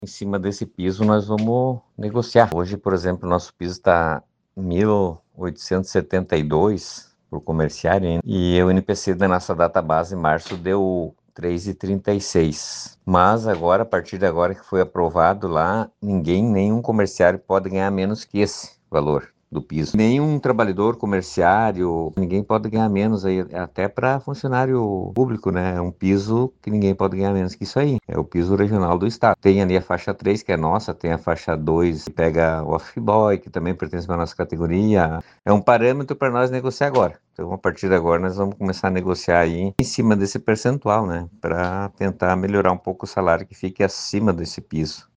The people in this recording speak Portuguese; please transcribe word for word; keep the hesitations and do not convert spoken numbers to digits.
Em cima desse piso nós vamos negociar. Hoje, por exemplo, nosso piso está mil oitocentos e setenta e dois por comerciário, hein? E o N P C da nossa database em março deu três e trinta e seis. Mas agora, a partir de agora que foi aprovado lá, ninguém, nenhum comerciário pode ganhar menos que esse valor do piso. Nenhum trabalhador comerciário, ninguém pode ganhar menos aí, até para funcionário público, né? É um piso que ninguém pode ganhar menos que isso aí. É o piso regional do estado. Tem ali a faixa três, que é nossa, tem a faixa dois, que pega o office boy, que também pertence à nossa categoria. É um parâmetro para nós negociar agora. Então, a partir de agora, nós vamos começar a negociar aí em cima desse percentual, né? Para tentar melhorar um pouco o salário que fique acima desse piso.